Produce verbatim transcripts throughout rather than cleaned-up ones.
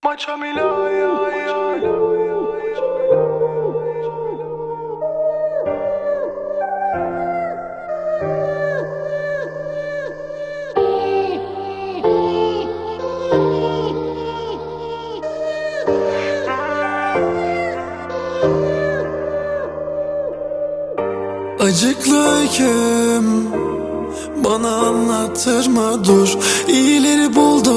Maça Mila ya ya ya. Acıklı öyküm bana anlattırma dur. İyileri buldu,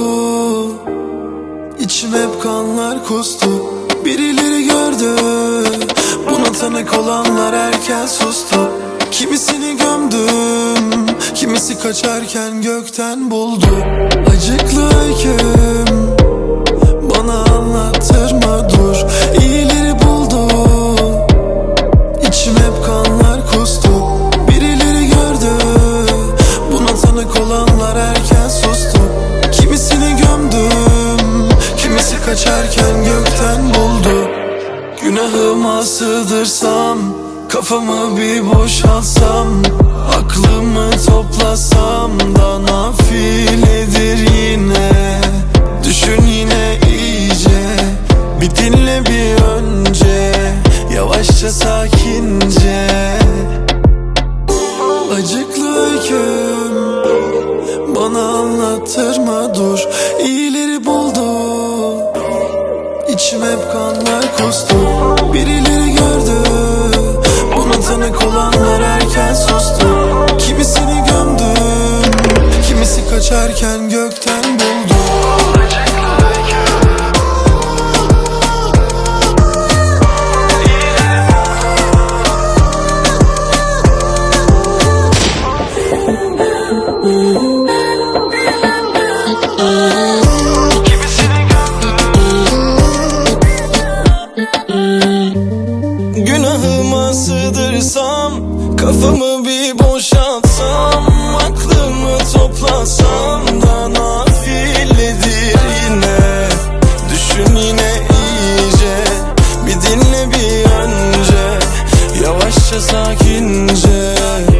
İçim hep kanlar kustu. Birileri gördü, buna tanık olanlar erken sustu. Kimisini gömdüm, kimisi kaçarken gökten buldu. Acıklı öyküm bana anlattırma dur. İyileri buldu, İçim hep kanlar kustu. Birileri gördü, buna tanık olanlar erken sustu. Kimisini gömdüm, kimisi kaçarken gökten buldu. Günahıma sığdırsam, kafamı bir boşaltsam, aklımı toplasam da nafiledir yine. Düşün yine iyice, bir dinle bir önce, yavaşça sakince. Acıklı öyküm bana anlattırma dur. İyileri buldu, İçim hep kanlar kustu. Birileri gördü, buna tanık olanlar erken sustu. Kimisini gömdüm, kimisi kaçarken gökten buldu. Günahıma sığdırsam, kafamı bir boşaltsam, aklımı toplasam da nafiledir yine. Düşün yine iyice, bir dinle bir önce, yavaşça sakince.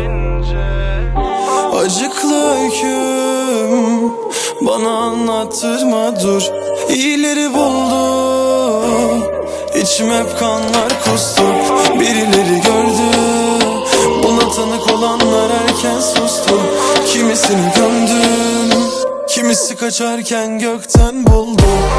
Acıklı öyküm bana anlattırma dur. İyileri buldum, İçim hep kanlar kustu. Birileri gördü, buna tanık olanlar erken sustu. Kimisini gömdüm, kimisi kaçarken gökten buldu.